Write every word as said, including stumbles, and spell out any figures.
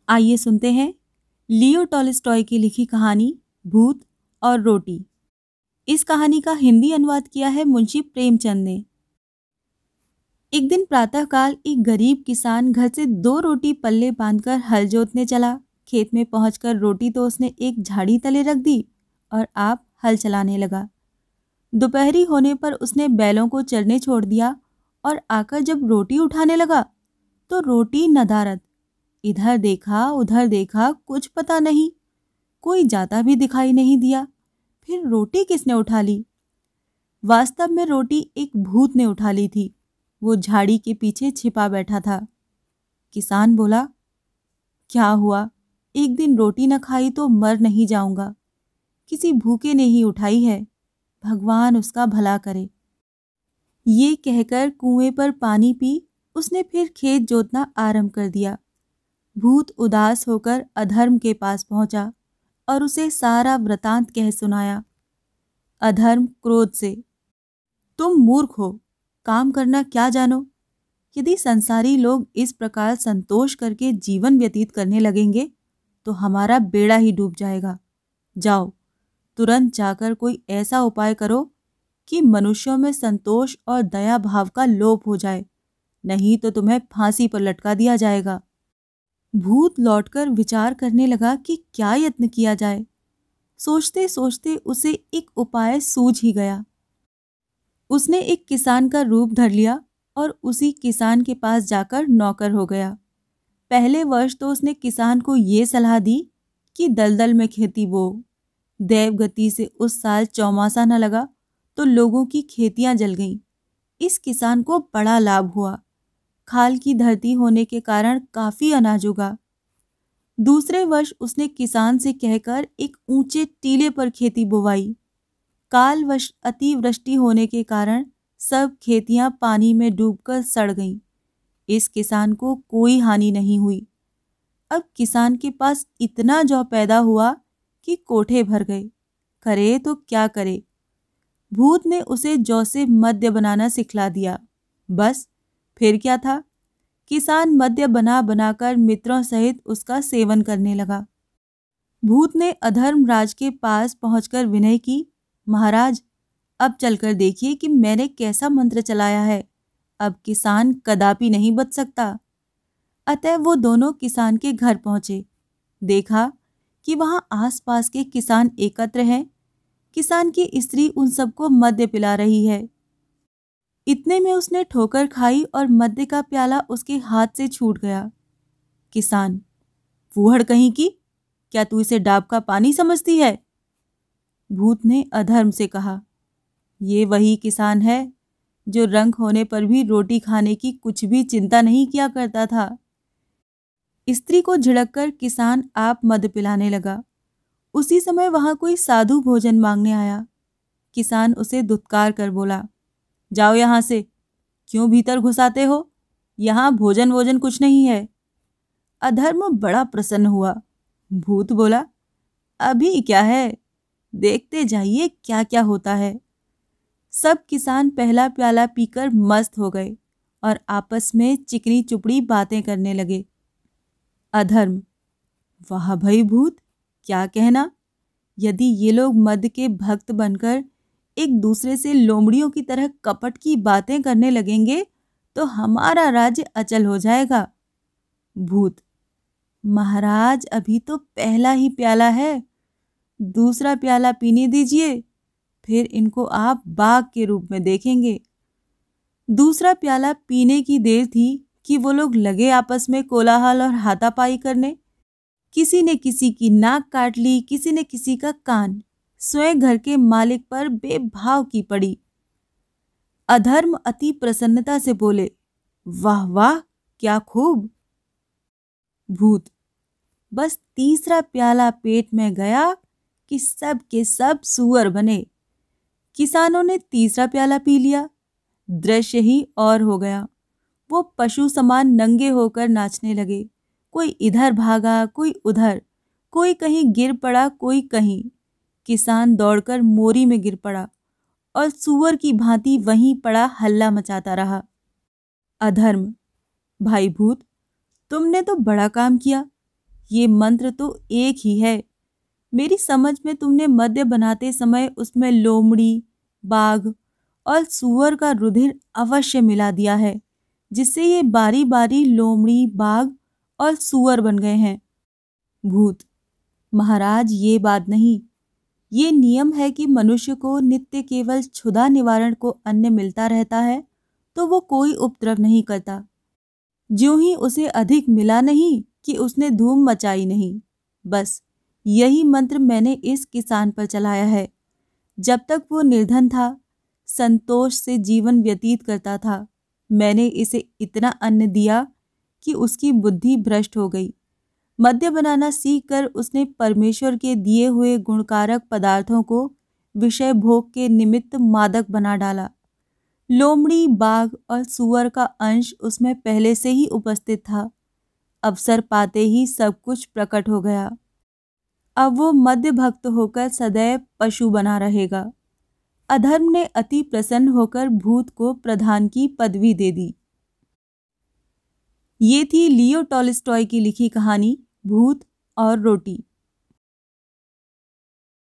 आइए सुनते हैं लियो टॉल्स्टॉय की लिखी कहानी भूत और रोटी। इस कहानी का हिंदी अनुवाद किया है मुंशी प्रेमचंद ने। एक दिन प्रातःकाल एक गरीब किसान घर से दो रोटी पल्ले बांधकर हल जोतने चला। खेत में पहुंचकर रोटी तो उसने एक झाड़ी तले रख दी और आप हल चलाने लगा। दोपहरी होने पर उसने बैलों को चरने छोड़ दिया और आकर जब रोटी उठाने लगा तो रोटी नदारद। इधर देखा उधर देखा, कुछ पता नहीं, कोई जाता भी दिखाई नहीं दिया। फिर रोटी किसने उठा ली? वास्तव में रोटी एक भूत ने उठा ली थी। वो झाड़ी के पीछे छिपा बैठा था। किसान बोला, क्या हुआ? एक दिन रोटी न खाई तो मर नहीं जाऊंगा। किसी भूखे ने ही उठाई है, भगवान उसका भला करे। ये कहकर कुएं पर पानी पी उसने फिर खेत जोतना आरंभ कर दिया। भूत उदास होकर अधर्म के पास पहुंचा और उसे सारा वृतांत कह सुनाया। अधर्म क्रोध से, तुम मूर्ख हो, काम करना क्या जानो? यदि संसारी लोग इस प्रकार संतोष करके जीवन व्यतीत करने लगेंगे तो हमारा बेड़ा ही डूब जाएगा। जाओ, तुरंत जाकर कोई ऐसा उपाय करो कि मनुष्यों में संतोष और दया भाव का लोप हो जाए, नहीं तो तुम्हें फांसी पर लटका दिया जाएगा। भूत लौटकर विचार करने लगा कि क्या यत्न किया जाए। सोचते सोचते उसे एक उपाय सूझ ही गया। उसने एक किसान का रूप धर लिया और उसी किसान के पास जाकर नौकर हो गया। पहले वर्ष तो उसने किसान को ये सलाह दी कि दलदल में खेती बो। देवगति से उस साल चौमासा न लगा तो लोगों की खेतियां जल गईं। इस किसान को बड़ा लाभ हुआ। खाल की धरती होने के कारण काफी अनाज उगा। दूसरे वर्ष उसने किसान से कहकर एक ऊंचे टीले पर खेती बोवाई। कालवश अतिवृष्टि होने के कारण सब खेतियां पानी में डूबकर सड़ गईं। इस किसान को कोई हानि नहीं हुई। अब किसान के पास इतना जौ पैदा हुआ कि कोठे भर गए। करे तो क्या करे? भूत ने उसे जौ से मद्य बनाना सिखला दिया। बस फिर क्या था, किसान मद्य बना बनाकर मित्रों सहित उसका सेवन करने लगा। भूत ने अधर्मराज के पास पहुंचकर विनय की, महाराज, अब चलकर देखिए कि मैंने कैसा मंत्र चलाया है। अब किसान कदापि नहीं बच सकता। अतः वो दोनों किसान के घर पहुंचे। देखा कि वहां आसपास के किसान एकत्र हैं। किसान की स्त्री उन सबको मद्य पिला रही है। इतने में उसने ठोकर खाई और मद्य का प्याला उसके हाथ से छूट गया। किसान, फूहड़ कहीं की, क्या तू इसे डाब का पानी समझती है? भूत ने अधर्म से कहा, ये वही किसान है जो रंग होने पर भी रोटी खाने की कुछ भी चिंता नहीं किया करता था। स्त्री को झिड़ककर किसान आप मद पिलाने लगा। उसी समय वहां कोई साधु भोजन मांगने आया। किसान उसे धुतकार कर बोला, जाओ यहां से, क्यों भीतर घुसाते हो? यहां भोजन वोजन कुछ नहीं है। अधर्म बड़ा प्रसन्न हुआ। भूत बोला, अभी क्या है, देखते जाइए क्या क्या होता है। सब किसान पहला प्याला पीकर मस्त हो गए और आपस में चिकनी चुपड़ी बातें करने लगे। अधर्म, वाह भाई भूत, क्या कहना। यदि ये लोग मद के भक्त बनकर एक दूसरे से लोमड़ियों की तरह कपट की बातें करने लगेंगे तो हमारा राज्य अचल हो जाएगा। भूत, महाराज, अभी तो पहला ही प्याला है, दूसरा प्याला पीने दीजिए, फिर इनको आप बाघ के रूप में देखेंगे। दूसरा प्याला पीने की देर थी कि वो लोग लगे आपस में कोलाहल और हाथापाई करने। किसी ने किसी की नाक काट ली, किसी ने किसी का कान। स्वयं घर के मालिक पर बेभाव की पड़ी। अधर्म अति प्रसन्नता से बोले, वाह वाह, क्या खूब। भूत, बस तीसरा प्याला पेट में गया कि सब के सब सुअर बने। किसानों ने तीसरा प्याला पी लिया। दृश्य ही और हो गया। वो पशु समान नंगे होकर नाचने लगे। कोई इधर भागा, कोई उधर, कोई कहीं गिर पड़ा, कोई कहीं। किसान दौड़कर मोरी में गिर पड़ा और सुअर की भांति वहीं पड़ा हल्ला मचाता रहा। अधर्म, भाई भूत, तुमने तो बड़ा काम किया। ये मंत्र तो एक ही है। मेरी समझ में तुमने मद्य बनाते समय उसमें लोमड़ी, बाघ और सूअर का रुधिर अवश्य मिला दिया है, जिससे ये बारी बारी लोमड़ी, बाघ और सूअर बन गए हैं। भूत: महाराज, ये बात नहीं। ये नियम है कि मनुष्य को नित्य केवल क्षुधा निवारण को अन्न मिलता रहता है तो वो कोई उपद्रव नहीं करता। ज्यों ही उसे अधिक मिला नहीं कि उसने धूम मचाई नहीं। बस यही मंत्र मैंने इस किसान पर चलाया है। जब तक वो निर्धन था, संतोष से जीवन व्यतीत करता था, मैंने इसे इतना अन्न दिया कि उसकी बुद्धि भ्रष्ट हो गई। मद्य बनाना सीखकर उसने परमेश्वर के दिए हुए गुणकारक पदार्थों को विषय भोग के निमित्त मादक बना डाला। लोमड़ी, बाघ और सूअर का अंश उसमें पहले से ही उपस्थित था। अवसर पाते ही सब कुछ प्रकट हो गया। अब वो मद्य भक्त होकर सदैव पशु बना रहेगा। अधर्म ने अति प्रसन्न होकर भूत को प्रधान की पदवी दे दी। ये थी लियो टॉल्स्टॉय की लिखी कहानी भूत और रोटी।